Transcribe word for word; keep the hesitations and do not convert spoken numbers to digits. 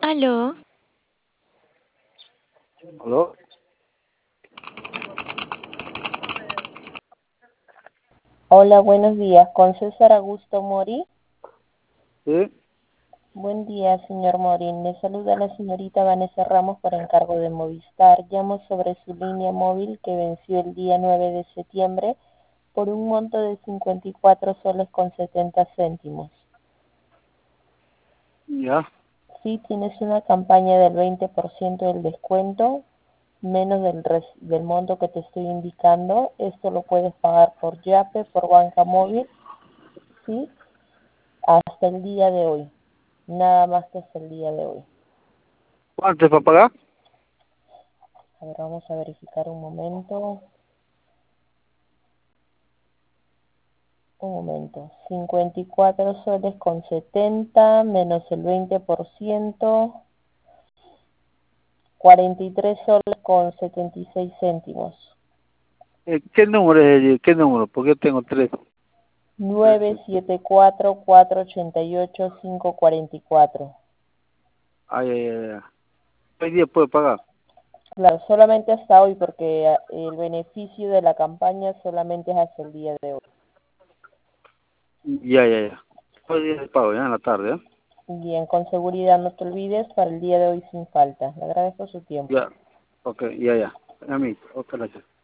Aló. ¿Aló? Hola, buenos días. ¿Con César Augusto Mori? ¿Sí? Buen día, señor Mori. Le saluda la señorita Vanessa Ramos por encargo de Movistar. Llamo sobre su línea móvil que venció el día nueve de septiembre por un monto de cincuenta y cuatro soles con setenta céntimos. Ya. Sí, tienes una campaña del veinte por ciento del descuento, menos del, res, del monto que te estoy indicando. Esto lo puedes pagar por Yape, por banca móvil, ¿sí? Hasta el día de hoy. Nada más que hasta el día de hoy. ¿Cuánto es para pagar? A ver, vamos a verificar un momento. Un momento. cincuenta y cuatro soles con setenta menos el veinte por ciento. cuarenta y tres soles con setenta y seis céntimos. Eh, ¿Qué número es ese? ¿Qué número? Porque yo tengo tres. nueve siete cuatro cuatro ocho ocho cinco cuatro cuatro. Ay, ay, ay, ay. Hoy día puedo pagar. Claro, solamente hasta hoy porque el beneficio de la campaña solamente es hasta el día de hoy. Ya, ya, ya. Hoy día pago, ya en la tarde, ¿eh? Bien, con seguridad no te olvides para el día de hoy sin falta. Le agradezco su tiempo. Ya. Ok, ya, ya. A mí, ok, gracias.